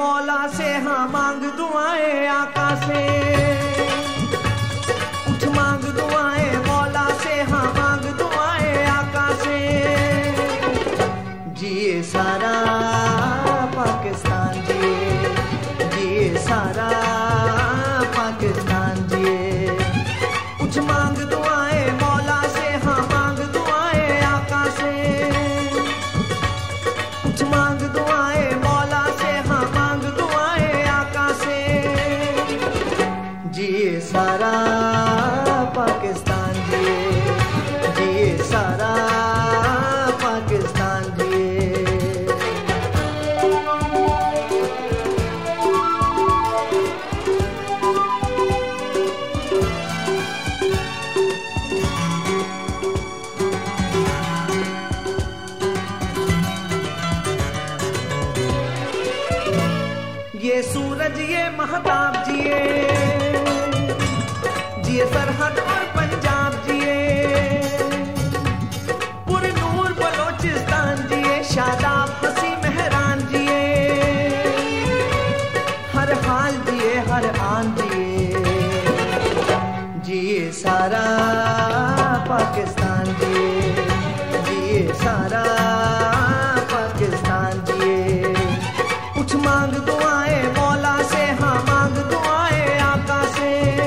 मौला से, हाँ मांग दुआएं आका से। उठ मांग दुआएं मौला से, हाँ मांग दुआएं आका से। जिए सारा पाकिस्तान जिए, जिए सारा पाकिस्तान जिए। उठ मांग दुआएं मौला से, हाँ मांग दुआएं आका से। उठ मांग दुआएं मौला से, हाँ मांग दुआएं आका से। जिए सारा पाकिस्तान जिए, जिए सारा पाकिस्तान जिए। ये सूरज ये महताब जिए, जिए सरहद और पंजाब जिए। पूरे नूर बलोचिस्तान जिए, शादाब हसी मेहरान जिए। हर हाल जिए, हर आन जिए। जिए सारा पाकिस्तान जिए, जिए सारा पाकिस्तान जिए। उठ मांग दुआएं मौला से, हाँ मांग दुआएं आका से।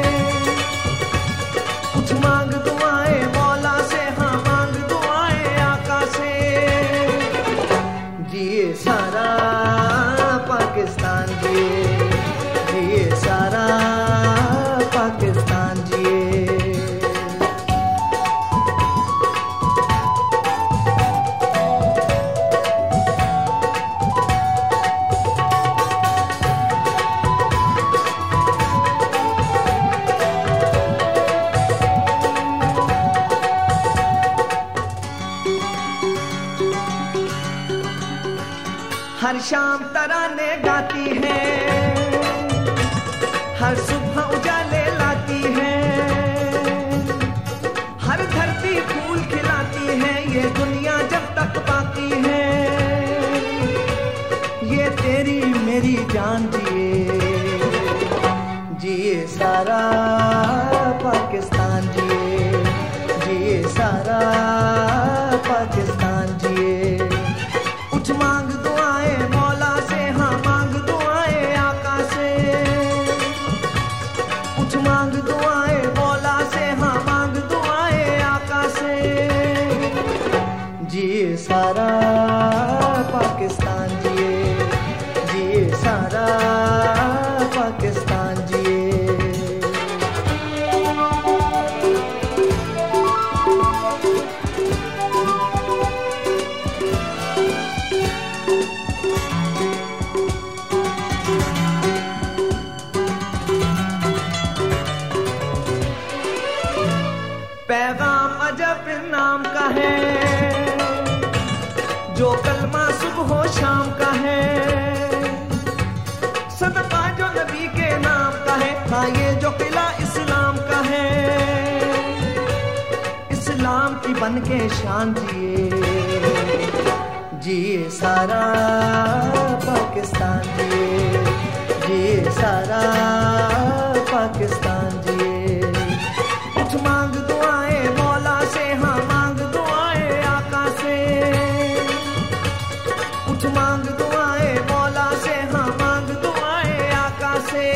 उठ मांग दुआएं मौला से, हाँ मांग दुआएं आका से। जिए सारा पाकिस्तान जिए, जिए सारा पाकिस्तान जिए। हर शाम तराने गाती है, हर सुबह उजाले लाती है। हर धरती फूल खिलाती है, ये दुनिया जब तक बाकी है। ये तेरी मेरी जान जिए, जिए सारा पाकिस्तान जिए, जिए सारा पाकिस्तान जिए। उठ मांग दुआएं मौला से, हाँ मांग दुआएं आका से। उठ मांग दुआएं मौला से, हाँ मांग दुआएं आका से। जिए सारा पाकिस्तान जिए, जिए सारा पाकिस्तान जिए। पैगाम अजब नाम का है, जो कलमा सुबह शाम का है। सदका जो नबी के नाम का है, हाँ ये जो किला इस्लाम का है। इस्लाम की बन के शान जिए, जिए सारा पाकिस्तान जिए, जिए सारा पाकिस्तान जिए। उठ मांग दुआएं मौला से, हाँ मांग दुआएं आका से। उठ मांग दुआएं मौला से, हाँ मांग दुआएं आका से।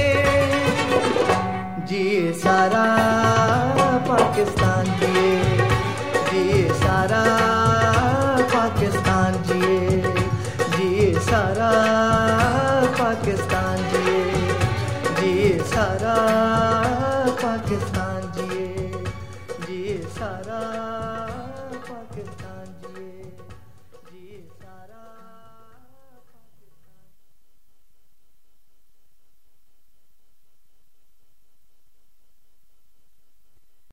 जिए सारा पाकिस्तान जिए, जिए सारा पाकिस्तान जिए, जिए सारा पाकिस्तान जिए, जिए सारा